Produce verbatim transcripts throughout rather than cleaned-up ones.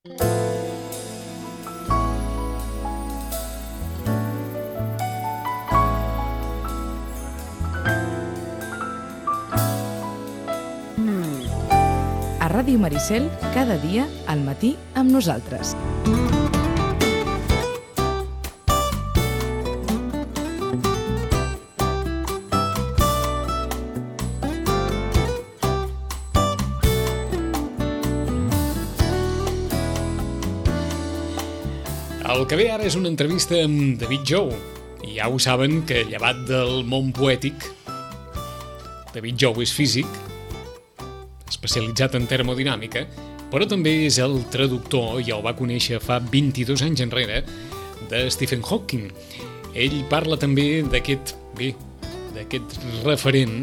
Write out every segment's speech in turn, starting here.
A Ràdio Maricel, cada dia al matí amb nosaltres. El que ve ara és una entrevista amb David Jou. I ja ho saben que, llevat del món poètic, David Jou és físic, especialitzat en termodinàmica, però també és el traductor, i el va conèixer fa vint-i-dos anys enrere, de Stephen Hawking. Ell parla també d'aquest, bé, d'aquest referent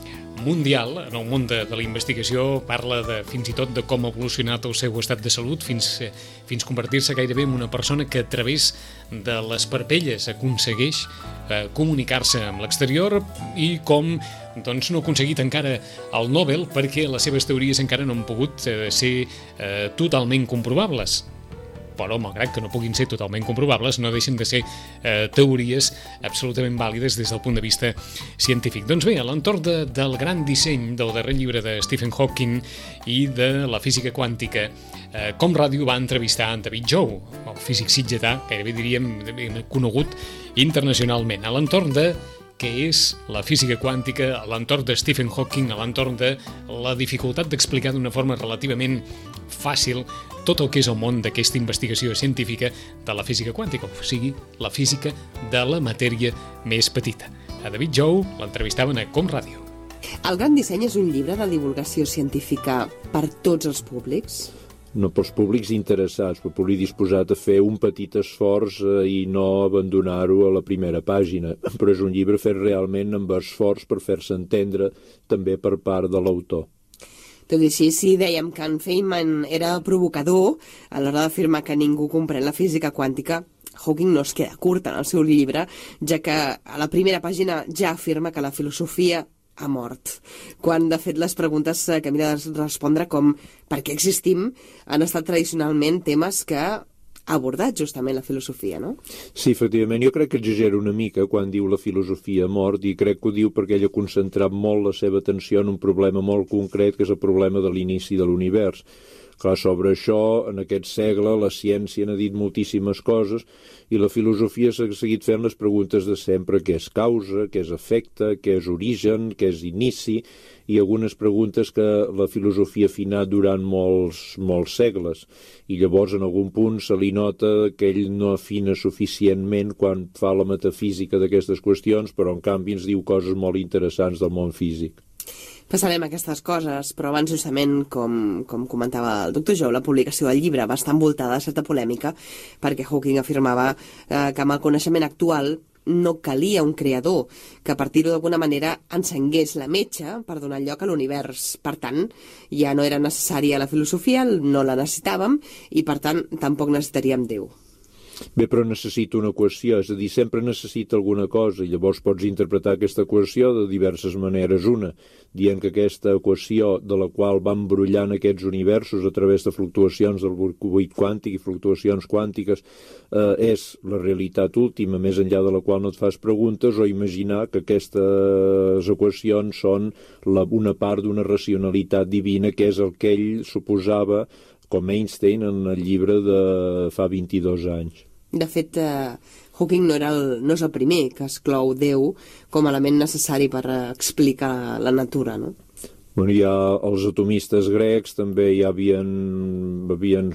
mundial en el món de, de la investigació, parla de, fins i tot de com ha evolucionat el seu estat de salut fins, fins convertir-se gairebé en una persona que a través de les parpelles aconsegueix eh, comunicar-se amb l'exterior i com doncs, no ha aconseguit encara el Nobel perquè les seves teories encara no han pogut eh, ser eh, totalment comprovables. Però, malgrat que no puguin ser totalment comprovables, no deixen de ser eh, teories absolutament vàlides des del punt de vista científic. Doncs bé, a l'entorn de, del gran disseny del darrer llibre de Stephen Hawking i de la física quàntica, eh, Com Ràdio va entrevistar en David Jou, el físic sitgetà, gairebé diríem conegut internacionalment, a l'entorn de què és la física quàntica, a l'entorn de Stephen Hawking, a l'entorn de la dificultat d'explicar d'una forma relativament fàcil tot el que és el món d'aquesta investigació científica de la física quàntica, o sigui, la física de la matèria més petita. A David Jou l'entrevistaven a Com Ràdio. El gran disseny és un llibre de divulgació científica per tots els públics? No pels públics interessats, pel públic disposat a fer un petit esforç eh, i no abandonar-ho a la primera pàgina. Però és un llibre fet realment amb esforç per fer-se entendre també per part de l'autor. Tot i així, si dèiem que en Feynman era provocador a l'hora d'afirmar que ningú comprèn la física quàntica, Hawking no es queda curt en el seu llibre, ja que a la primera pàgina ja afirma que la filosofia ha mort, quan de fet les preguntes que mira de respondre com per què existim han estat tradicionalment temes que ha abordat justament la filosofia, no? Sí, efectivament, jo crec que exagera una mica quan diu la filosofia ha mort, i crec que ho diu perquè ell ha concentrat molt la seva atenció en un problema molt concret, que és el problema de l'inici de l'univers. Clar, sobre això, en aquest segle, la ciència n'ha dit moltíssimes coses i la filosofia s'ha seguit fent les preguntes de sempre: què és causa, què és efecte, què és origen, què és inici, i algunes preguntes que la filosofia ha afinat durant molts, molts segles. I llavors, en algun punt, se li nota que ell no afina suficientment quan fa la metafísica d'aquestes qüestions, però en canvi ens diu coses molt interessants del món físic. Passarem aquestes coses, però abans justament, com, com comentava el doctor Jou, la publicació del llibre va estar envoltada de certa polèmica perquè Hawking afirmava eh, que amb el coneixement actual no calia un creador que a partir-ho d'alguna manera encengués la metxa per donar lloc a l'univers. Per tant, ja no era necessària la filosofia, no la necessitàvem i per tant tampoc necessitaríem Déu. Bé, però necessita una equació, és a dir, sempre necessita alguna cosa, i llavors pots interpretar aquesta equació de diverses maneres. Una, dient que aquesta equació de la qual van brollant aquests universos a través de fluctuacions del buit quàntic i fluctuacions quàntiques eh, és la realitat última, més enllà de la qual no et fas preguntes, o imaginar que aquestes equacions són la, una part d'una racionalitat divina, que és el que ell suposava com Einstein en el llibre de fa vint-i-dos anys. De fet, eh, Hawking no, era el, no és el primer que exclou Déu com a element necessari per explicar la natura, no? Bueno, ja els atomistes grecs també ja havien, havien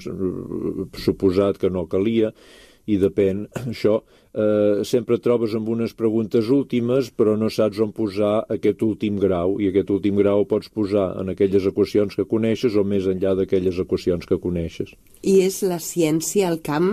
suposat que no calia, i depèn, això, eh, sempre et trobes amb unes preguntes últimes, però no saps on posar aquest últim grau, i aquest últim grau pots posar en aquelles equacions que coneixes o més enllà d'aquelles equacions que coneixes. I és la ciència el camp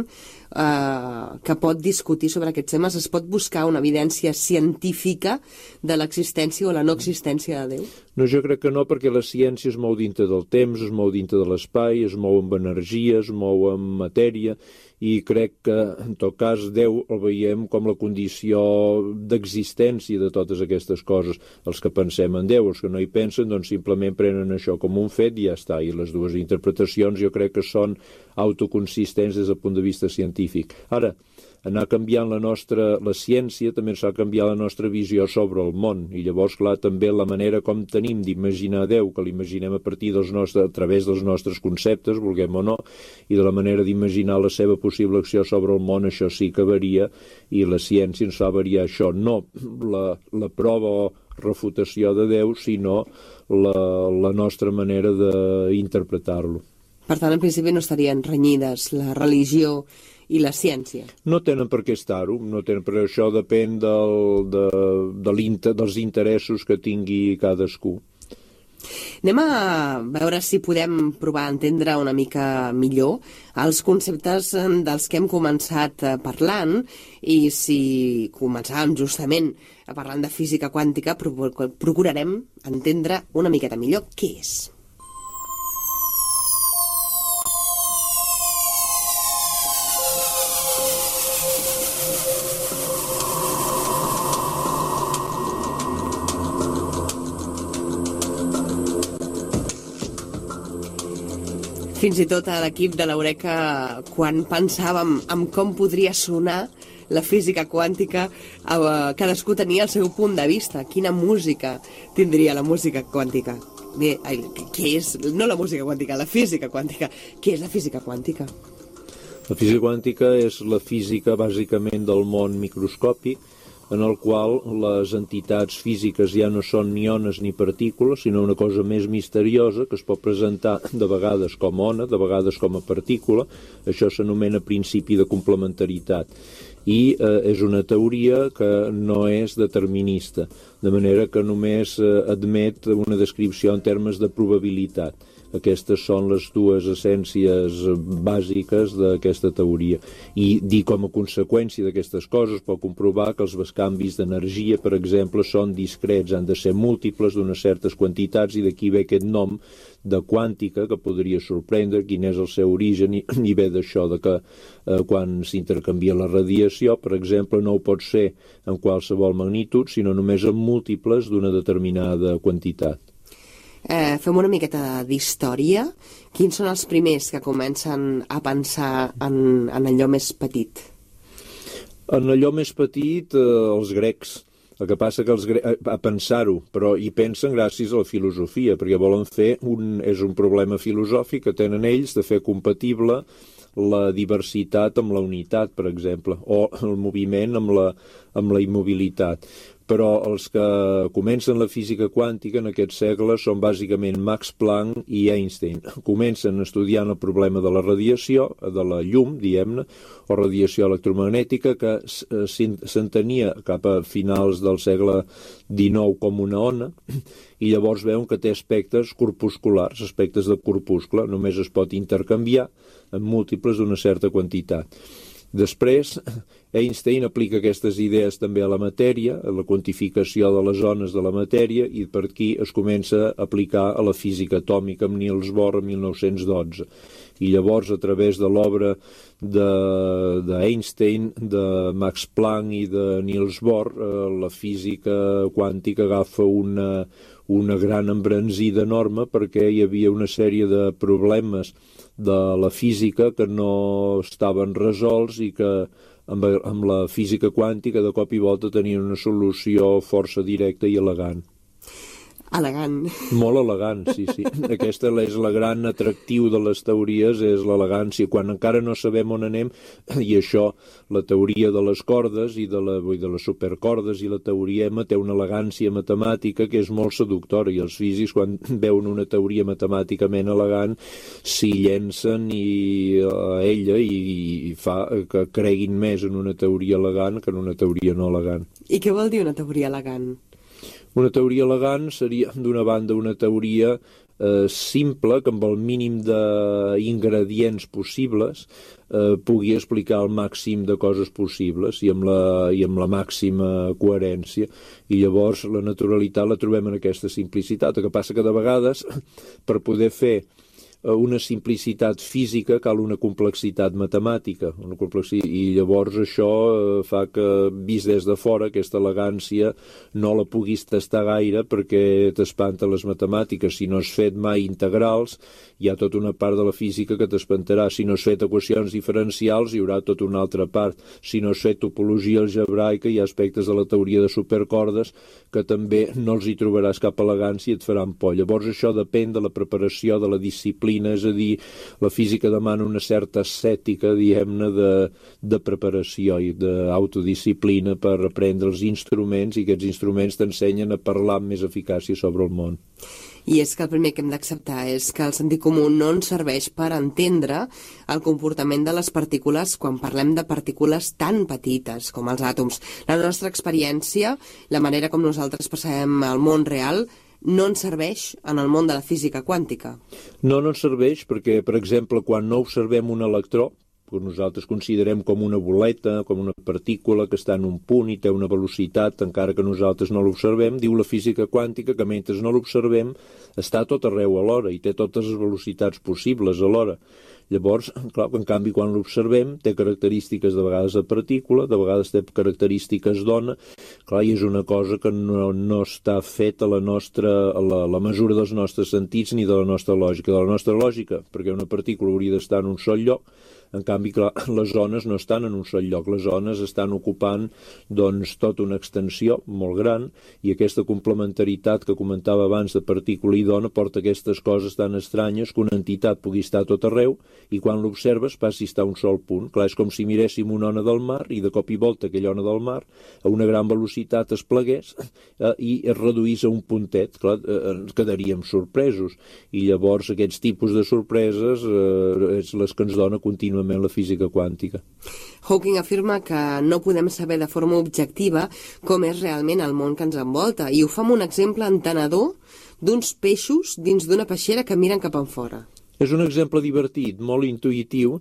eh, que pot discutir sobre aquests temes? Es pot buscar una evidència científica de l'existència o la no existència de Déu? No, jo crec que no, perquè la ciència es mou dintre del temps, es mou dintre de l'espai, es mou amb energia, es mou amb matèria, i crec que, en tot cas, Déu el veiem com la condició d'existència de totes aquestes coses. Els que pensem en Déu, els que no hi pensen, doncs simplement prenen això com un fet i ja està. I les dues interpretacions jo crec que són autoconsistents des del punt de vista científic. Ara, anar canviant la nostra, la ciència també ens fa canviar la nostra visió sobre el món, i llavors, clar, també la manera com tenim d'imaginar Déu, que l'imaginem a partir dels nostres, a través dels nostres conceptes, vulguem o no, i de la manera d'imaginar la seva possible acció sobre el món, això sí que varia, i la ciència ens fa variar això, no la, la prova o refutació de Déu, sinó la, la nostra manera d'interpretar-lo. Per tant, en principi no estarien renyides la religió i la ciència. No tenen per què estar-ho, no tenen, però això depèn del, de, de l'inter, dels interessos que tingui cadascú. Anem a veure si podem provar a entendre una mica millor els conceptes dels que hem començat parlant, i si començàvem justament parlant de física quàntica, procurarem entendre una miqueta millor què és. Fins i tot a l'equip de l'Eureka, quan pensàvem en com podria sonar la física quàntica, cadascú tenia el seu punt de vista. Quina música tindria la música quàntica? Bé, què és? No la música quàntica, la física quàntica. Què és la física quàntica? La física quàntica és la física, bàsicament, del món microscòpic, en el qual les entitats físiques ja no són ni ones ni partícules, sinó una cosa més misteriosa que es pot presentar de vegades com ona, de vegades com a partícula. Això s'anomena principi de complementaritat. I eh, és una teoria que no és determinista, de manera que només eh, admet una descripció en termes de probabilitat. Aquestes són les dues essències bàsiques d'aquesta teoria. I dir com a conseqüència d'aquestes coses pot comprovar que els bescanvis d'energia, per exemple, són discrets, han de ser múltiples d'unes certes quantitats, i d'aquí ve aquest nom de quàntica, que podria sorprendre quin és el seu origen, i, i ve d'això, de que eh, quan s'intercanvia la radiació, per exemple, no ho pot ser en qualsevol magnitud, sinó només en múltiples d'una determinada quantitat. Eh, fem una miqueta d'història. Quins són els primers que comencen a pensar en, en allò més petit? En allò més petit, eh, els grecs. El que passa que els grecs, a pensar-ho, però hi pensen gràcies a la filosofia, perquè volen fer, un, és un problema filosòfic que tenen ells, de fer compatible la diversitat amb la unitat, per exemple, o el moviment amb la, amb la immobilitat. Però els que comencen la física quàntica en aquest segle són bàsicament Max Planck i Einstein. Comencen estudiant el problema de la radiació, de la llum, diguem-ne, o radiació electromagnètica, que s'entenia cap a finals del segle dinou com una ona, i llavors veuen que té aspectes corpusculars, aspectes de corpuscle, només es pot intercanviar en múltiples d'una certa quantitat. Després, Einstein aplica aquestes idees també a la matèria, a la quantificació de les zones de la matèria, i per aquí es comença a aplicar a la física atòmica amb Niels Bohr en mil nou-cents dotze. I llavors, a través de l'obra d'Einstein, de, de Max Planck i de Niels Bohr, eh, la física quàntica agafa una, una gran embranzida enorme, perquè hi havia una sèrie de problemes de la física que no estaven resolts i que amb, amb la física quàntica de cop i volta tenien una solució força directa i elegant. Elegant. Molt elegant, sí, sí. Aquesta és la gran atractiu de les teories, és l'elegància, quan encara no sabem on anem, i això, la teoria de les cordes i de, la, de les supercordes i la teoriema té una elegància matemàtica que és molt seductora, i els físics, quan veuen una teoria matemàticament elegant, s'hi llencen i, a ella i, i fa que creguin més en una teoria elegant que en una teoria no elegant. I què vol dir una teoria elegant? Una teoria elegant seria, d'una banda, una teoria eh, simple, que amb el mínim d'ingredients possibles eh, pugui explicar el màxim de coses possibles i amb, la, i amb la màxima coherència. I llavors la naturalitat la trobem en aquesta simplicitat. El que passa que de vegades, per poder fer una simplicitat física cal una complexitat matemàtica. Una complexi... I llavors això fa que, vist des de fora, aquesta elegància no la puguis tastar gaire perquè t'espanta les matemàtiques. Si no has fet mai integrals, hi ha tota una part de la física que t'espantarà. Si no has fet equacions diferencials, hi haurà tota una altra part. Si no has fet topologia algebraica, hi ha aspectes de la teoria de supercordes que també no els hi trobaràs cap elegància i et faran por. Llavors això depèn de la preparació, de la disciplina, és a dir, la física demana una certa ascètica, diguem-ne, de, de preparació i d'autodisciplina per aprendre els instruments, i aquests instruments t'ensenyen a parlar amb més eficàcia sobre el món. I és que el primer que hem d'acceptar és que el sentit comú no ens serveix per entendre el comportament de les partícules quan parlem de partícules tan petites com els àtoms. La nostra experiència, la manera com nosaltres percebem el món real, no ens serveix en el món de la física quàntica. No, no ens serveix perquè, per exemple, quan no observem un electró, que nosaltres considerem com una boleta, com una partícula que està en un punt i té una velocitat, encara que nosaltres no l'observem, diu la física quàntica que mentre no l'observem està a tot arreu alhora i té totes les velocitats possibles alhora. Llavors, clar, en canvi, quan l'observem, té característiques de vegades de partícula, de vegades té característiques d'ona, clar, i és una cosa que no, no està feta a la, nostra, a la, la mesura dels nostres sentits ni de la nostra lògica. De la nostra lògica, perquè una partícula hauria d'estar en un sol lloc, en canvi, clar, les zones no estan en un sol lloc, les zones estan ocupant doncs, tota una extensió molt gran, i aquesta complementaritat que comentava abans de partícula i dona porta aquestes coses tan estranyes que una entitat pugui estar a tot arreu i quan l'observes passi a estar a un sol punt. Clar, és com si miréssim una ona del mar i de cop i volta aquella ona del mar a una gran velocitat es plegués eh, i es reduís a un puntet. Clar, eh, ens quedaríem sorpresos, i llavors aquests tipus de sorpreses eh, és les que ens dona contínuament la física quàntica. Hawking afirma que no podem saber de forma objectiva com és realment el món que ens envolta, i ho fa amb un exemple entenedor d'uns peixos dins d'una peixera que miren cap enfora. És un exemple divertit, molt intuïtiu,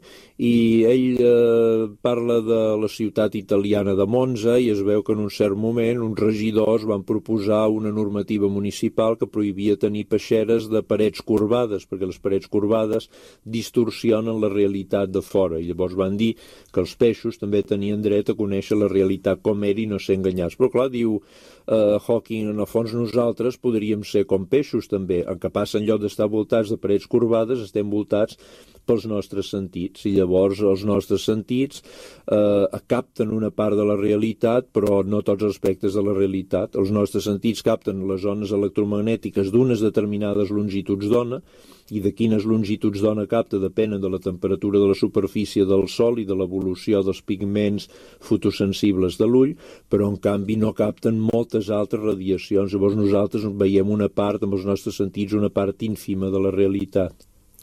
i ell eh, parla de la ciutat italiana de Monza i es veu que en un cert moment uns regidors van proposar una normativa municipal que prohibia tenir peixeres de parets corbades, perquè les parets corbades distorsionen la realitat de fora, i llavors van dir que els peixos també tenien dret a conèixer la realitat com era i no ser enganyats. Però clar, diu Uh, Hawking, en el fons nosaltres podríem ser com peixos també, en què passa en lloc d'estar voltats de parets corbades estem voltats pels nostres sentits, i llavors els nostres sentits eh, capten una part de la realitat però no tots els aspectes de la realitat. Els nostres sentits capten les ones electromagnètiques d'unes determinades longituds d'ona, i de quines longituds d'ona capta depenen de la temperatura de la superfície del Sol i de l'evolució dels pigments fotosensibles de l'ull, però en canvi no capten moltes altres radiacions. Llavors nosaltres veiem una part, amb els nostres sentits, una part ínfima de la realitat.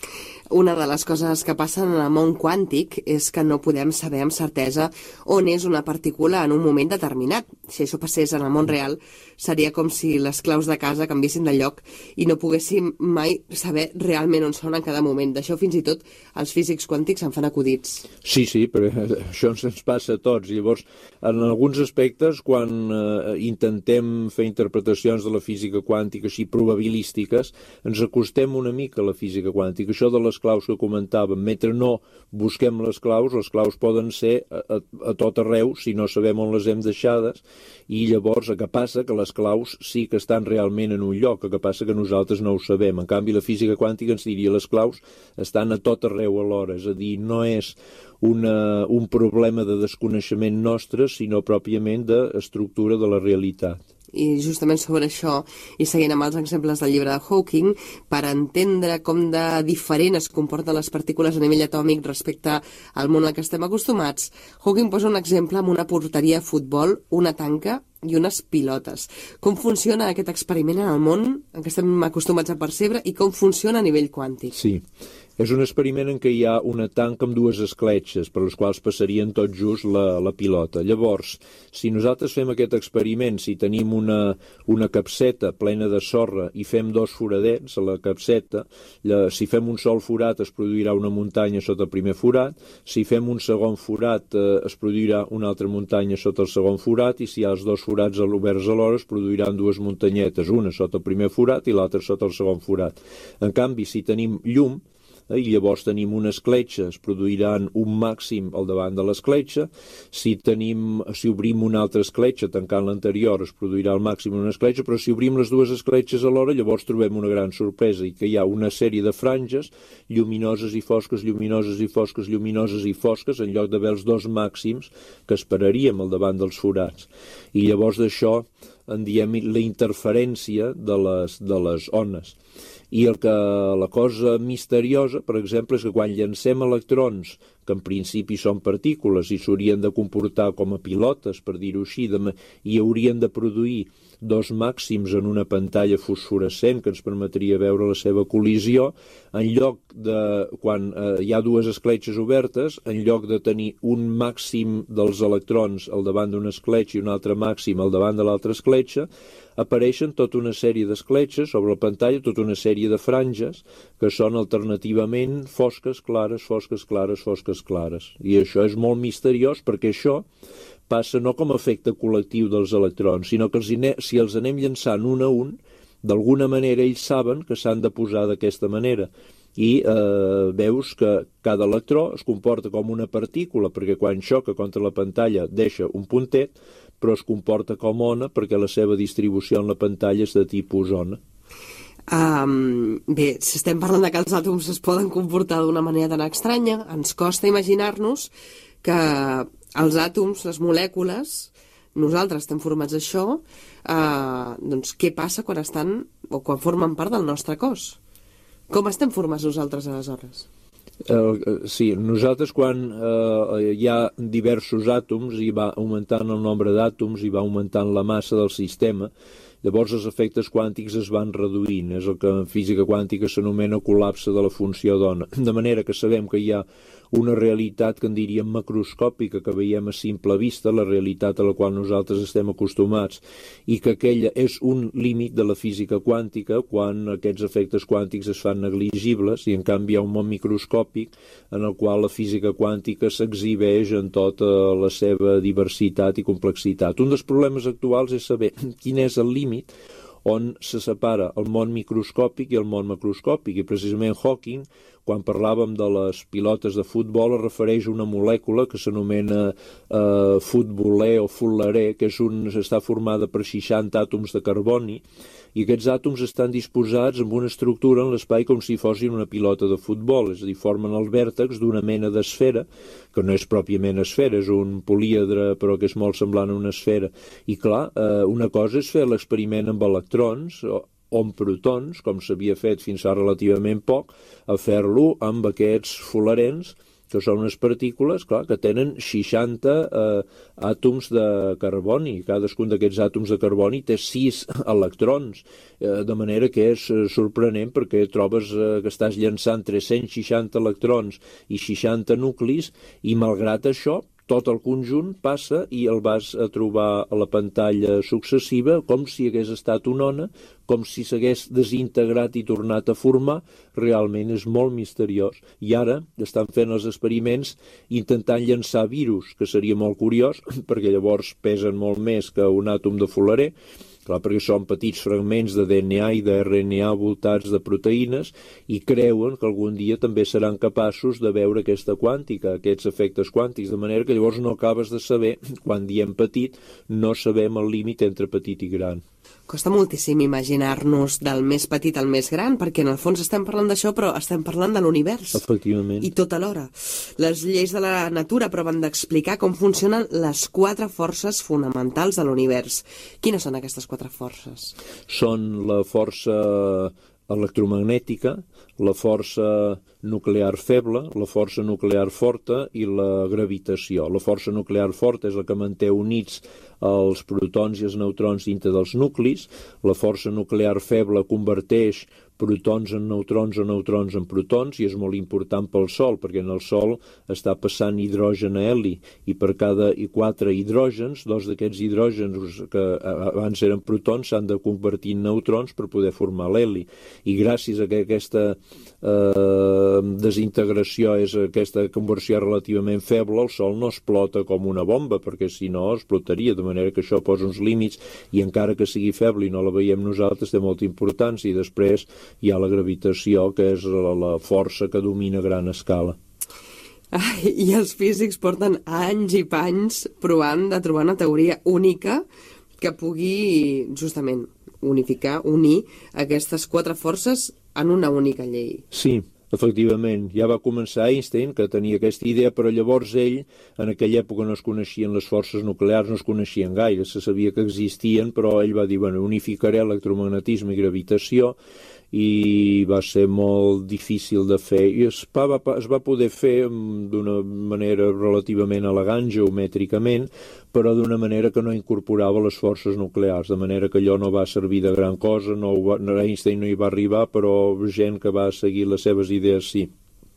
Una de les coses que passen en el món quàntic és que no podem saber amb certesa on és una partícula en un moment determinat. Si això passés en el món real, seria com si les claus de casa canviessin de lloc i no poguéssim mai saber realment on són en cada moment. D'això fins i tot els físics quàntics en fan acudits. Sí, sí, però això ens passa a tots. Llavors, en alguns aspectes, quan eh, intentem fer interpretacions de la física quàntica així probabilístiques, ens acostem una mica a la física quàntica. Això de les claus que comentàvem, mentre no busquem les claus, les claus poden ser a, a, a tot arreu si no sabem on les hem deixades, i llavors el que passa que les claus sí que estan realment en un lloc, el que passa que nosaltres no ho sabem. En canvi, la física quàntica ens diria les claus estan a tot arreu alhora, és a dir, no és una, un problema de desconeixement nostre, sinó pròpiament d'estructura de la realitat. I justament sobre això, i seguint amb els exemples del llibre de Hawking, per entendre com de diferent es comporten les partícules a nivell atòmic respecte al món al que estem acostumats, Hawking posa un exemple amb una porteria de futbol, una tanca i unes pilotes. Com funciona aquest experiment en el món en què estem acostumats a percebre i com funciona a nivell quàntic? Sí. És un experiment en què hi ha una tanca amb dues escletxes per les quals passarien tot just la, la pilota. Llavors, si nosaltres fem aquest experiment, si tenim una, una capseta plena de sorra i fem dos foradets a la capseta, la, si fem un sol forat es produirà una muntanya sota el primer forat, si fem un segon forat eh, es produirà una altra muntanya sota el segon forat, i si hi ha els dos forats oberts alhora es produiran dues muntanyetes, una sota el primer forat i l'altra sota el segon forat. En canvi, si tenim llum, i llavors tenim una escletxa, es produiran un màxim al davant de l'escletxa. Si tenim, si obrim una altra escletxa tancant l'anterior, es produirà el màxim en una escletxa, però si obrim les dues escletxes alhora, llavors trobem una gran sorpresa, i que hi ha una sèrie de franges lluminoses i fosques, lluminoses i fosques, lluminoses i fosques, en lloc d'haver els dos màxims que esperaríem al davant dels forats. I llavors d'això en diem la interferència de les, de les ones. I el que, la cosa misteriosa, per exemple, és que quan llancem electrons, que en principi són partícules i s'haurien de comportar com a pilotes, per dir-ho així, de, i haurien de produir dos màxims en una pantalla fosforescent que ens permetria veure la seva col·lisió, en lloc de, quan eh, hi ha dues escletxes obertes, en lloc de tenir un màxim dels electrons al davant d'una escletxa i un altre màxim al davant de l'altra escletxa, apareixen tota una sèrie d'escletxes sobre la pantalla, tota una sèrie de franges que són alternativament fosques, clares, fosques, clares, fosques, clares. I això és molt misteriós perquè això passa no com a efecte col·lectiu dels electrons, sinó que els, si els anem llançant un a un, d'alguna manera ells saben que s'han de posar d'aquesta manera. I eh, veus que cada electró es comporta com una partícula, perquè quan xoca contra la pantalla deixa un puntet, però es comporta com ona perquè la seva distribució en la pantalla és de tipus ona. Um, bé, si estem parlant de que els àtoms es poden comportar d'una manera tan estranya, ens costa imaginar-nos que els àtoms, les molècules, nosaltres estem formats d'això, uh, doncs què passa quan estan o quan formen part del nostre cos? Com estem formats nosaltres aleshores? Uh, sí, nosaltres quan uh, hi ha diversos àtoms i va augmentant el nombre d'àtoms i va augmentant la massa del sistema, llavors els efectes quàntics es van reduint, és el que en física quàntica s'anomena col·lapse de la funció d'ona, de manera que sabem que hi ha una realitat que en diríem macroscòpica, que veiem a simple vista, la realitat a la qual nosaltres estem acostumats, i que aquella és un límit de la física quàntica quan aquests efectes quàntics es fan negligibles, i en canvi hi ha un món microscòpic en el qual la física quàntica s'exhibeix en tota la seva diversitat i complexitat. Un dels problemes actuals és saber quin és el límit on se separa el món microscòpic i el món macroscòpic, i precisament Hawking, quan parlàvem de les pilotes de futbol, es refereix a una molècula que s'anomena eh, futbolè o fullerè, que és un, està formada per seixanta àtoms de carboni, i aquests àtoms estan disposats amb una estructura en l'espai com si fossin una pilota de futbol, és a dir, formen el vèrtex d'una mena d'esfera, que no és pròpiament esfera, és un políedre però que és molt semblant a una esfera. I clar, eh, una cosa és fer l'experiment amb electrons o, o amb protons, com s'havia fet fins a relativament poc, a fer-lo amb aquests fullerens, que són unes partícules, clar, que tenen seixanta eh, àtoms de carboni. Cadascun d'aquests àtoms de carboni té sis electrons, eh, de manera que és eh, sorprenent perquè trobes eh, que estàs llançant tres-cents seixanta electrons i seixanta nuclis, i malgrat això, tot el conjunt passa i el vas a trobar a la pantalla successiva com si hagués estat una ona, com si s'hagués desintegrat i tornat a formar. Realment és molt misteriós. I ara estan fent els experiments intentant llançar virus, que seria molt curiós, perquè llavors pesen molt més que un àtom de fullerè, clar, perquè són petits fragments de D N A i de R N A voltats de proteïnes, i creuen que algun dia també seran capaços de veure aquesta quàntica, aquests efectes quàntics, de manera que llavors no acabes de saber, quan diem petit, no sabem el límit entre petit i gran. Costa moltíssim imaginar-nos del més petit al més gran, perquè en el fons estem parlant d'això, però estem parlant de l'univers. Efectivament. I tot alhora. Les lleis de la natura proven d'explicar com funcionen les quatre forces fonamentals de l'univers. Quines són aquestes quatre forces? Són la força electromagnètica, la força nuclear feble, la força nuclear forta i la gravitació. La força nuclear forta és la que manté units els protons i els neutrons dintre dels nuclis. La força nuclear feble converteix protons en neutrons o neutrons en protons, i és molt important pel Sol, perquè en el Sol està passant hidrogen a heli, i per cada quatre hidrògens, dos d'aquests hidrògens que abans eren protons s'han de convertir en neutrons per poder formar l'heli. I gràcies a que aquesta eh, desintegració és aquesta conversió relativament feble, el Sol no explota com una bomba, perquè si no explotaria, de manera que això posa uns límits, i encara que sigui feble i no la veiem nosaltres, té molta importància. I després hi ha la gravitació, que és la, la força que domina a gran escala. Ai, i els físics porten anys i panys provant de trobar una teoria única que pugui, justament, unificar, unir aquestes quatre forces en una única llei. Sí, efectivament. Ja va començar Einstein, que tenia aquesta idea, però llavors ell, en aquella època no es coneixien les forces nuclears, no es coneixien gaire, se sabia que existien, però ell va dir, bueno, unificaré electromagnetisme i gravitació, i va ser molt difícil de fer, i es va, es va poder fer d'una manera relativament elegant, geomètricament, però d'una manera que no incorporava les forces nuclears, de manera que allò no va servir de gran cosa, no va, Einstein no hi va arribar, però gent que va seguir les seves idees sí.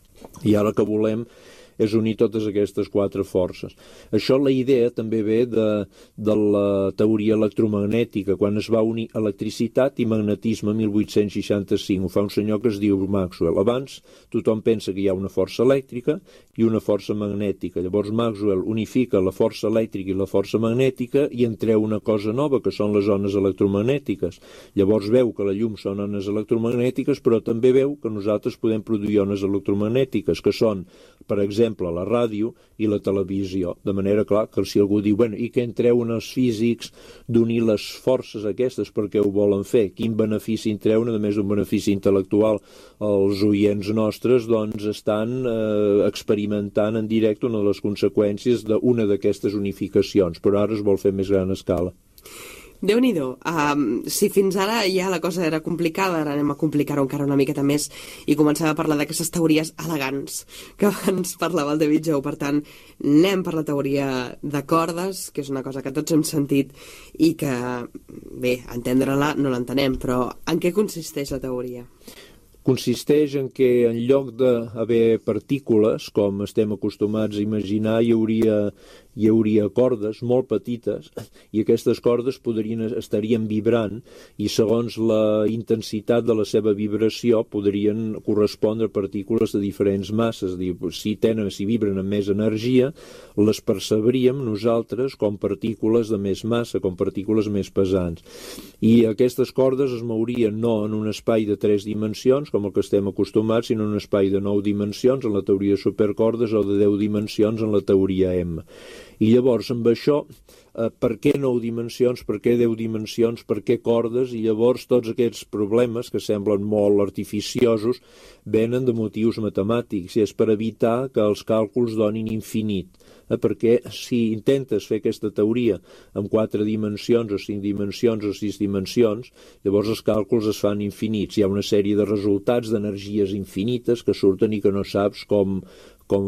I ara que volem és unir totes aquestes quatre forces. Això, la idea també ve de, de la teoria electromagnètica, quan es va unir electricitat i magnetisme en mil vuit-cents seixanta-cinc. Ho fa un senyor que es diu Maxwell. Abans tothom pensa que hi ha una força elèctrica i una força magnètica. Llavors Maxwell unifica la força elèctrica i la força magnètica i en treu una cosa nova, que són les ones electromagnètiques. Llavors veu que la llum són ones electromagnètiques, però també veu que nosaltres podem produir ones electromagnètiques, que són, per exemple, la ràdio i la televisió. De manera, clar, que si algú diu, bueno, i què en treuen els físics d'unir les forces aquestes, perquè ho volen fer? Quin benefici en treuen, a més d'un benefici intel·lectual? Els oients nostres, doncs, estan eh, experimentant en directe una de les conseqüències d'una d'aquestes unificacions, però ara es vol fer més gran escala. Déu-n'hi-do. Um, si fins ara ja la cosa era complicada, ara anem a complicar-ho encara una miqueta més i comencem a parlar d'aquestes teories elegants que abans parlava el David Jou. Per tant, anem per la teoria de cordes, que és una cosa que tots hem sentit i que, bé, entendre-la no l'entenem, però en què consisteix la teoria? Consisteix en que en lloc d'haver partícules, com estem acostumats a imaginar, hi hauria, hi hauria cordes molt petites i aquestes cordes podrien, estarien vibrant i segons la intensitat de la seva vibració podrien correspondre a partícules de diferents masses. Si, tenen, si vibren amb més energia, les percebríem nosaltres com partícules de més massa, com partícules més pesants. I aquestes cordes es mourien no en un espai de tres dimensions, com el que estem acostumats, sinó en un espai de nou dimensions en la teoria de supercordes o de deu dimensions en la teoria M. I llavors, amb això, eh, per què nou dimensions, per què deu dimensions, per què cordes? I llavors tots aquests problemes, que semblen molt artificiosos, venen de motius matemàtics, i és per evitar que els càlculs donin infinit. Eh, perquè si intentes fer aquesta teoria en quatre dimensions, o cinc dimensions, o sis dimensions, llavors els càlculs es fan infinits. Hi ha una sèrie de resultats d'energies infinites que surten i que no saps com... com,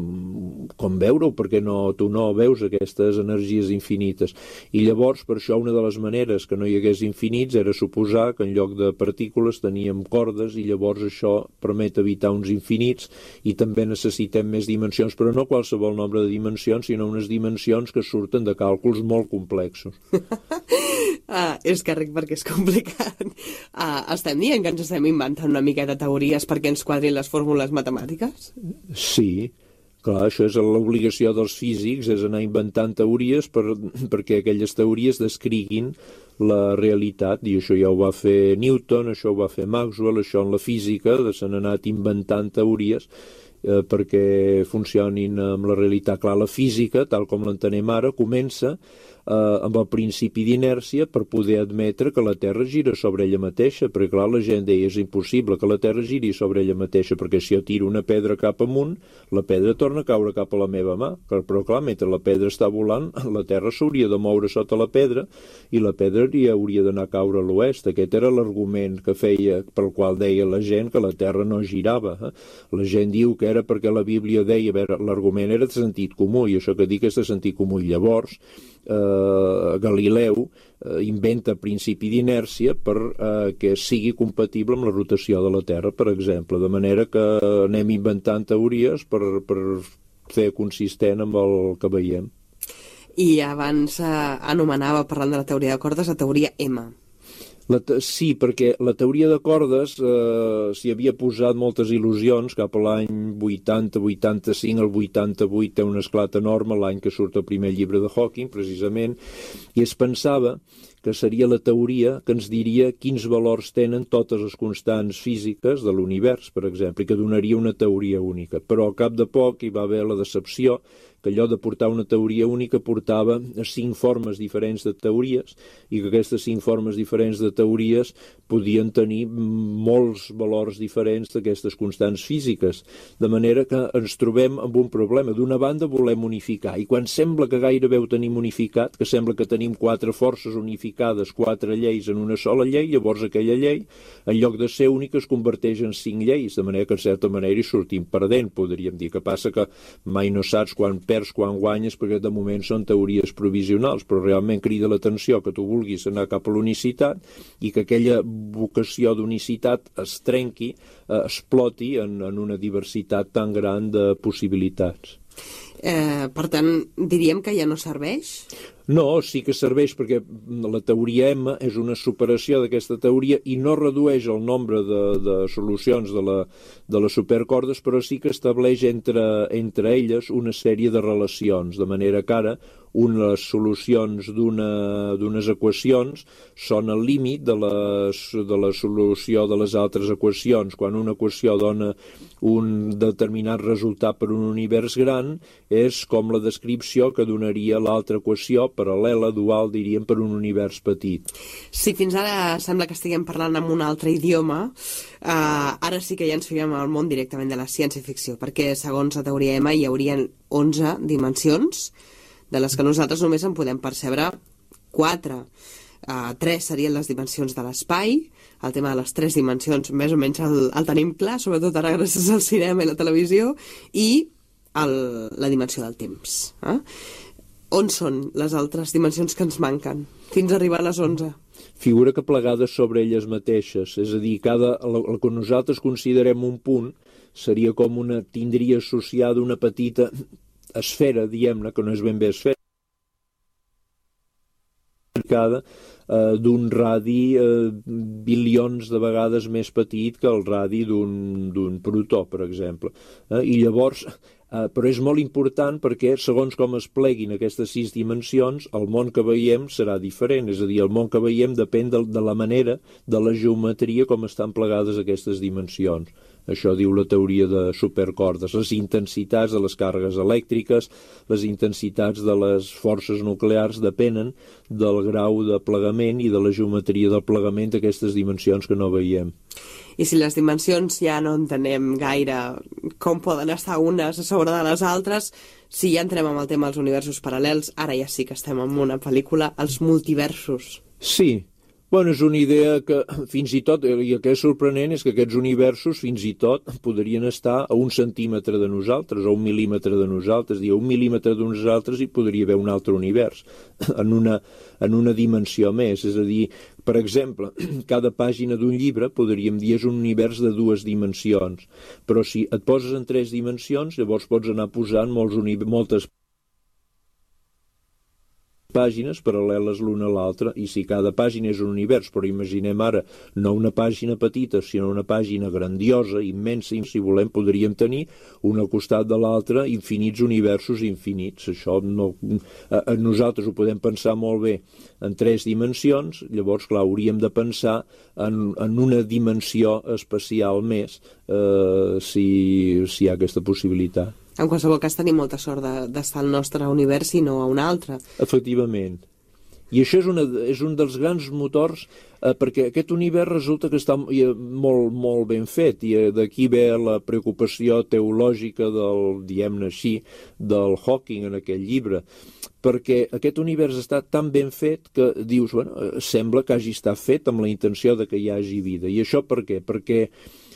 com veure-ho, perquè no, tu no veus aquestes energies infinites. I llavors, per això, una de les maneres que no hi hagués infinits era suposar que en lloc de partícules teníem cordes i llavors això permet evitar uns infinits i també necessitem més dimensions, però no qualsevol nombre de dimensions, sinó unes dimensions que surten de càlculs molt complexos. Ah, és que ric perquè és complicat. Ah, estem dient que ens estem inventant una miqueta de teories perquè ens quadrin les fórmules matemàtiques? Sí, clar, això és l'obligació dels físics, és anar inventant teories per, perquè aquelles teories descriguin la realitat, i això ja ho va fer Newton, això ho va fer Maxwell, això en la física, s'han anat inventant teories eh, perquè funcionin amb la realitat. Clar, la física, tal com l'entenem ara, comença eh, amb el principi d'inèrcia per poder admetre que la Terra gira sobre ella mateixa, perquè clar, la gent deia és impossible que la Terra giri sobre ella mateixa, perquè si jo tiro una pedra cap amunt, la pedra torna a caure cap a la meva mà, però clar, mentre la pedra està volant, la Terra s'hauria de moure sota la pedra i la pedra hauria d'anar a caure a l'oest. Aquest era l'argument que feia, pel qual deia la gent que la Terra no girava. Eh? La gent diu que era perquè la Bíblia deia, a veure, l'argument era de sentit comú, i això que dic és de sentit comú. Llavors, eh, Galileu eh, inventa principi d'inèrcia per eh, que sigui compatible amb la rotació de la Terra, per exemple, de manera que anem inventant teories per, per fer consistent amb el que veiem. I abans eh, anomenava, parlant de la teoria de cordes, la teoria M. La te... Sí, perquè la teoria de cordes eh, s'hi havia posat moltes il·lusions cap a l'any vuitanta vuitanta-cinc, el vuitanta-vuit té un esclat enorme, l'any que surt el primer llibre de Hawking, precisament, i es pensava que seria la teoria que ens diria quins valors tenen totes les constants físiques de l'univers, per exemple, i que donaria una teoria única. Però al cap de poc hi va haver la decepció que allò de portar una teoria única portava a cinc formes diferents de teories i que aquestes cinc formes diferents de teories podien tenir molts valors diferents d'aquestes constants físiques. De manera que ens trobem amb un problema. D'una banda volem unificar, i quan sembla que gairebé ho tenim unificat, que sembla que tenim quatre forces unificades, quatre lleis en una sola llei, llavors aquella llei, en lloc de ser única, es converteix en cinc lleis, de manera que en certa manera hi sortim perdent, podríem dir. Que passa que mai no saps quan perds, quan guanyes, perquè de moment són teories provisionals, però realment crida l'atenció que tu vulguis anar cap a l'unicitat i que aquella vocació d'unicitat es trenqui, eh, exploti en, en una diversitat tan gran de possibilitats. Eh, per tant, diríem que ja no serveix? No, sí que serveix perquè la teoria M és una superació d'aquesta teoria i no redueix el nombre de, de solucions de, la, de les supercordes, però sí que estableix entre, entre elles una sèrie de relacions, de manera que ara unes solucions d'unes equacions són el límit de, les, de la solució de les altres equacions. Quan una equació dona un determinat resultat per un univers gran, és com la descripció que donaria l'altra equació paral·lela, dual, diríem, per un univers petit. Sí, fins ara sembla que estiguem parlant en un altre idioma. Uh, ara sí que ja ens fiem al món directament de la ciència-ficció, perquè segons la teoria M hi haurien onze dimensions, de les que nosaltres només en podem percebre quatre. Uh, tres serien les dimensions de l'espai. El tema de les tres dimensions més o menys el, el tenim clar, sobretot ara gràcies al cinema i la televisió, i el, la dimensió del temps. Eh? On són les altres dimensions que ens manquen fins a arribar a les onze? Figura que plegades sobre elles mateixes, és a dir, cada, el, el que nosaltres considerem un punt seria com una, tindria associada una petita esfera, diguem-ne, que no és ben bé esfera, eh, d'un radi eh, bilions de vegades més petit que el radi d'un d'un protó, per exemple. Eh, I llavors, eh, però és molt important perquè, segons com es pleguin aquestes sis dimensions, el món que veiem serà diferent. És a dir, el món que veiem depèn de, de la manera, de la geometria com estan plegades aquestes dimensions. Això diu la teoria de supercordes. Les intensitats de les càrregues elèctriques, les intensitats de les forces nuclears depenen del grau de plegament i de la geometria del plegament d'aquestes dimensions que no veiem. I si les dimensions ja no entenem gaire com poden estar unes a sobre de les altres, si ja entrem amb el tema dels universos paral·lels, ara ja sí que estem en una pel·lícula, els multiversos. Sí. Bueno, és una idea que fins i tot, i el que és sorprenent és que aquests universos fins i tot podrien estar a un centímetre de nosaltres, o un mil·límetre de nosaltres, dir, a un mil·límetre de nosaltres hi podria haver un altre univers, en una, en una dimensió més. És a dir, per exemple, cada pàgina d'un llibre, podríem dir, és un univers de dues dimensions, però si et poses en tres dimensions, llavors pots anar posant molts moltes pàgines paral·leles l'una a l'altra, i si cada pàgina és un univers, però imaginem ara no una pàgina petita, sinó una pàgina grandiosa, immensa, i si volem podríem tenir un al costat de l'altre infinits universos infinits. Això no, a, a nosaltres ho podem pensar molt bé en tres dimensions, llavors clar, hauríem de pensar en, en una dimensió espacial més eh, si, si hi ha aquesta possibilitat. En qualsevol cas tenim molta sort d'estar al nostre univers i no a un altre. Efectivament. I això és, una, és un dels grans motors, eh, perquè aquest univers resulta que està molt, molt ben fet, i d'aquí ve la preocupació teològica del, diguem-ne així, del Hawking en aquell llibre, perquè aquest univers està tan ben fet que dius, bueno, sembla que hagi estat fet amb la intenció de que hi hagi vida. I això per què? Perquè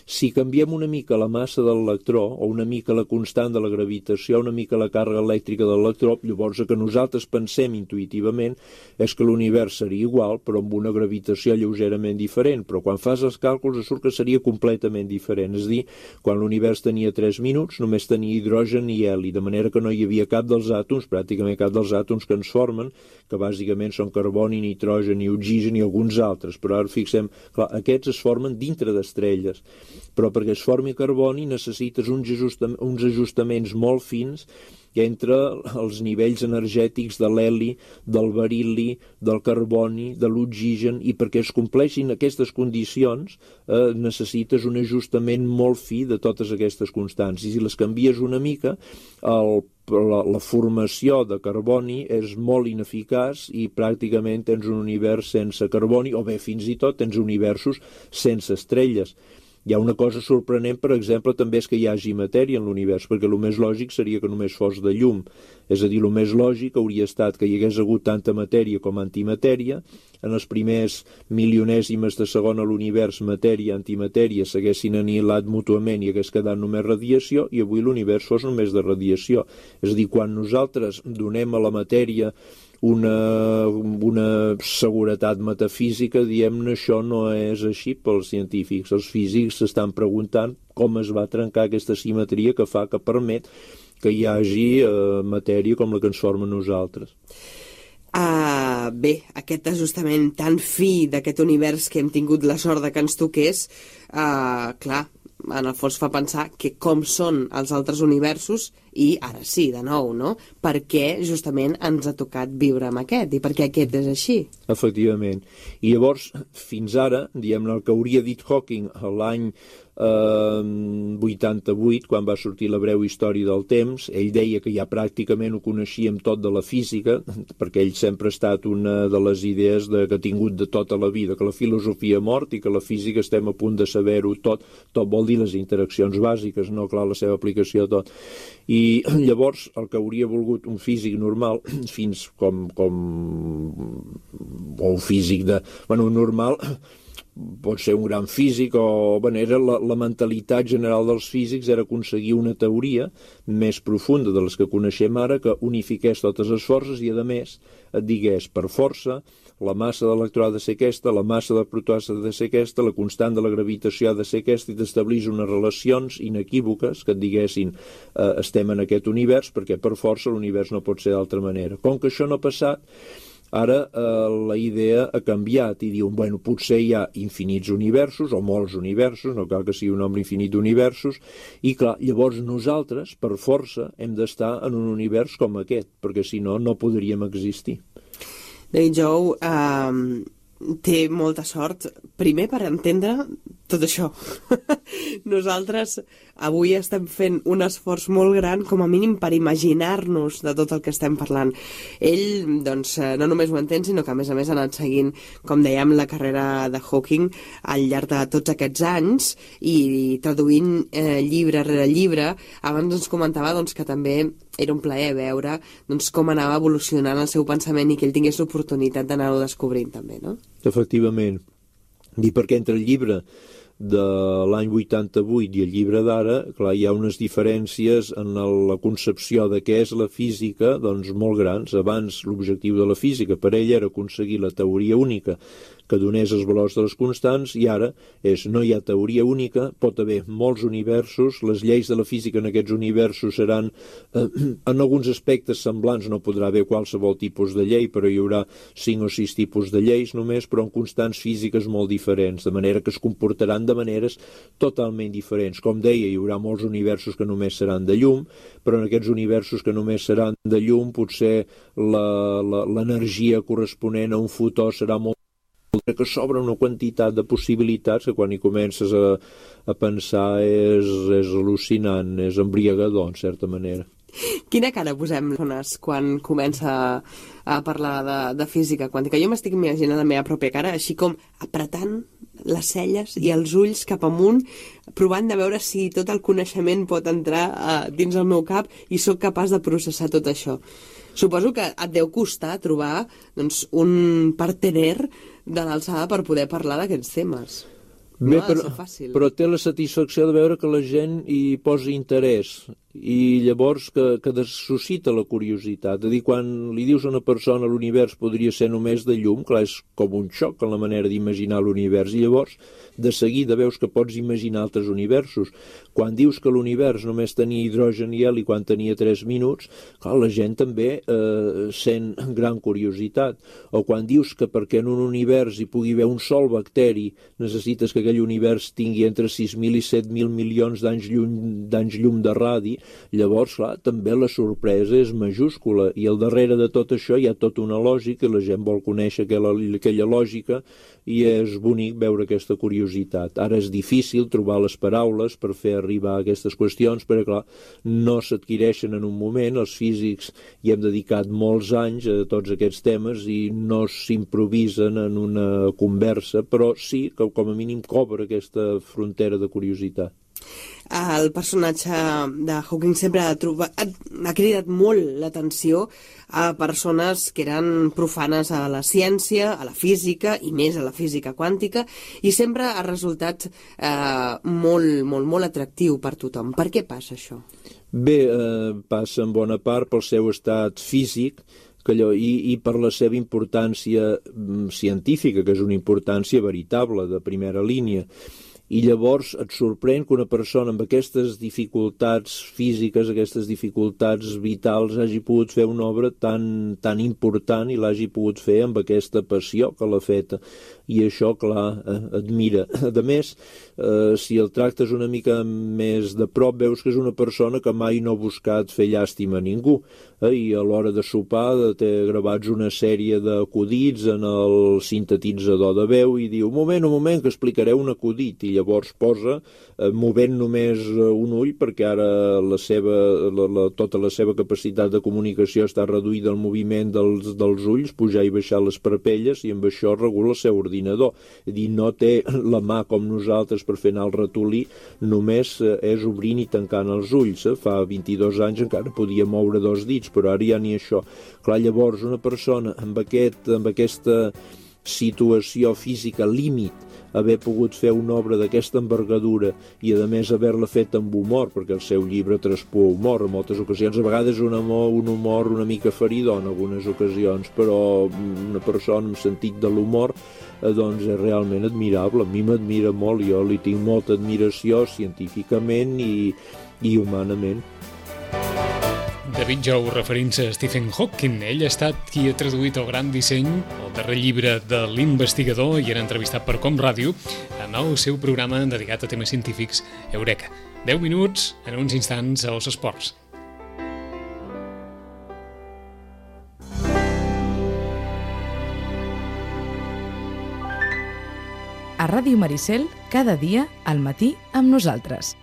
Si canviem una mica la massa de l'electró, o una mica la constant de la gravitació, una mica la càrrega elèctrica de l'electró, llavors el que nosaltres pensem intuïtivament és que l'univers seria igual, però amb una gravitació lleugerament diferent. Però quan fas els càlculs surt que seria completament diferent. És a dir, quan l'univers tenia tres minuts, només tenia hidrogen i heli, de manera que no hi havia cap dels àtoms, pràcticament cap dels àtoms que ens formen, que bàsicament són carboni, nitrogen i oxigen i alguns altres. Però ara fixem, clar, aquests es formen dintre d'estrelles, però perquè es formi carboni necessites uns, ajustam uns ajustaments molt fins entre els nivells energètics de l'heli, del beril·li, del carboni, de l'oxigen, i perquè es compleixin aquestes condicions eh, necessites un ajustament molt fi de totes aquestes constants. I si les canvies una mica, el, la, la formació de carboni és molt ineficaç i pràcticament tens un univers sense carboni, o bé fins i tot tens universos sense estrelles. Hi ha una cosa sorprenent, per exemple, també és que hi hagi matèria en l'univers, perquè el més lògic seria que només fos de llum. És a dir, el més lògic hauria estat que hi hagués hagut tanta matèria com antimatèria. En els primers milionèsimes de segon a l'univers, matèria i antimatèria s'haguessin anihilat mútuament i hagués quedat només radiació, i avui l'univers fos només de radiació. És a dir, quan nosaltres donem a la matèria una, una seguretat metafísica, diem-ne, això no és així pels científics. Els físics s'estan preguntant com es va trencar aquesta simetria que fa que permet que hi hagi eh, matèria com la que ens forma nosaltres. Uh, bé, aquest ajustament tan fi d'aquest univers que hem tingut la sort de que ens toqués, uh, clar, en el fons fa pensar que com són els altres universos, i ara sí, de nou, no? Per què justament ens ha tocat viure amb aquest i per què aquest és així? Efectivament. I llavors, fins ara, diguem-ne, el que hauria dit Hawking l'any eh, vuitanta-vuit, quan va sortir la breu història del temps, ell deia que ja pràcticament ho coneixíem tot de la física, perquè ell sempre ha estat una de les idees de, que ha tingut de tota la vida, que la filosofia ha mort i que la física estem a punt de saber-ho tot. Tot vol dir les interaccions bàsiques, no, clar, la seva aplicació a tot. I llavors el que hauria volgut un físic normal, fins com, com o un físic de, bueno, normal, pot ser un gran físic, o bueno, era la, la mentalitat general dels físics era aconseguir una teoria més profunda de les que coneixem ara, que unifiqués totes les forces i, a més, et digués per força la massa de l'electró ha de ser aquesta, la massa de protó ha de ser aquesta, la constant de la gravitació ha de ser aquesta, i t'establís unes relacions inequívoques que et diguessin eh, estem en aquest univers, perquè per força l'univers no pot ser d'altra manera. Com que això no ha passat, ara eh, la idea ha canviat i diuen, bueno, potser hi ha infinits universos, o molts universos, no cal que sigui un nombre infinit d'universos, i clar, llavors nosaltres, per força, hem d'estar en un univers com aquest, perquè si no, no podríem existir. David Joe eh, té molta sort, primer per entendre tot això. Nosaltres avui estem fent un esforç molt gran, com a mínim per imaginar-nos de tot el que estem parlant. Ell, doncs, no només ho entén, sinó que a més a més ha anat seguint, com dèiem, la carrera de Hawking al llarg de tots aquests anys i traduint eh, llibre rere llibre. Abans ens comentava doncs, que també era un plaer veure doncs, com anava evolucionant el seu pensament i que ell tingués l'oportunitat d'anar-ho descobrint també, no? Efectivament. I perquè entre el llibre de l'any vuitanta-vuit i el llibre d'ara, clar, hi ha unes diferències en la concepció de què és la física, doncs molt grans. Abans l'objectiu de la física per ell era aconseguir la teoria única que donés els valors de les constants, i ara és no hi ha teoria única, pot haver molts universos, les lleis de la física en aquests universos seran eh, en alguns aspectes semblants, no podrà haver qualsevol tipus de llei, però hi haurà cinc o sis tipus de lleis només, però en constants físiques molt diferents, de manera que es comportaran de maneres totalment diferents. Com deia, hi haurà molts universos que només seran de llum, però en aquests universos que només seran de llum potser l'energia corresponent a un fotó serà molt que s'obre una quantitat de possibilitats que quan hi comences a, a pensar és, és al·lucinant, és embriagador, en certa manera. Quina cara posem quan comença a parlar de, de física quàntica? Jo m'estic imaginant la meva pròpia cara, així com apretant les celles i els ulls cap amunt, provant de veure si tot el coneixement pot entrar uh, dins el meu cap i sóc capaç de processar tot això. Suposo que et deu costar trobar doncs, un partener de l'alçada per poder parlar d'aquests temes. no Bé, ha de però, ser fàcil. però té la satisfacció de veure que la gent hi posa interès i llavors que, que suscita la curiositat. És a dir, quan li dius a una persona l'univers podria ser només de llum, clar, és com un xoc en la manera d'imaginar l'univers, i llavors de seguida veus que pots imaginar altres universos. Quan dius que l'univers només tenia hidrogen i heli quan tenia tres minuts, clar, la gent també eh, sent gran curiositat. O quan dius que perquè en un univers hi pugui haver un sol bacteri necessites que aquell univers tingui entre sis mil i set mil milions d'anys llum, d'anys llum de radi, llavors, clar, també la sorpresa és majúscula, i al darrere de tot això hi ha tota una lògica, i la gent vol conèixer aquella, aquella lògica, i és bonic veure aquesta curiositat. Ara és difícil trobar les paraules per fer arribar a aquestes qüestions, perquè, clar, no s'adquireixen en un moment, els físics hi hem dedicat molts anys a tots aquests temes i no s'improvisen en una conversa, però sí que com a mínim cobra aquesta frontera de curiositat. El personatge de Hawking sempre ha, trobat, ha cridat molt l'atenció a persones que eren profanes a la ciència, a la física i més a la física quàntica, i sempre ha resultat eh, molt, molt, molt atractiu per tothom. Per què passa això? Bé, eh, passa en bona part pel seu estat físic, que allò, i, i per la seva importància científica, que és una importància veritable, de primera línia. I llavors et sorprèn que una persona amb aquestes dificultats físiques, aquestes dificultats vitals, hagi pogut fer una obra tan, tan important i l'hagi pogut fer amb aquesta passió que l'ha feta. I això, clar, eh, admira. A més, eh, si el tractes una mica més de prop, veus que és una persona que mai no ha buscat fer llàstima a ningú. Eh, I a l'hora de sopar té gravats una sèrie d'acudits en el sintetitzador de veu i diu, un moment, un moment, que explicaré un acudit, i llavors posa, eh, movent només un ull, perquè ara la seva, la, la, tota la seva capacitat de comunicació està reduïda al moviment dels, dels ulls, pujar i baixar les parpelles, i amb això regula el seu ordinador. És a dir, no té la mà com nosaltres per fer anar el ratolí, només eh, és obrint i tancant els ulls. Eh? Fa vint-i-dos anys encara podia moure dos dits, però ara ja ni això. Clar, llavors una persona amb, aquest, amb aquesta situació física límit, haver pogut fer una obra d'aquesta envergadura i a més haver-la fet amb humor, perquè el seu llibre traspua humor en moltes ocasions, a vegades un humor, un humor una mica feridor en algunes ocasions, però una persona amb sentit de l'humor eh, doncs és realment admirable. A mi m'admira molt, jo li tinc molta admiració científicament i, i humanament. David Jou, referint-se a Stephen Hawking. Ell ha estat qui ha traduït el gran disseny, el darrer llibre de l'investigador, i era entrevistat per Com Ràdio en el seu programa dedicat a temes científics, Eureka. deu minuts, en uns instants, als esports. A Ràdio Maricel, cada dia, al matí, amb nosaltres.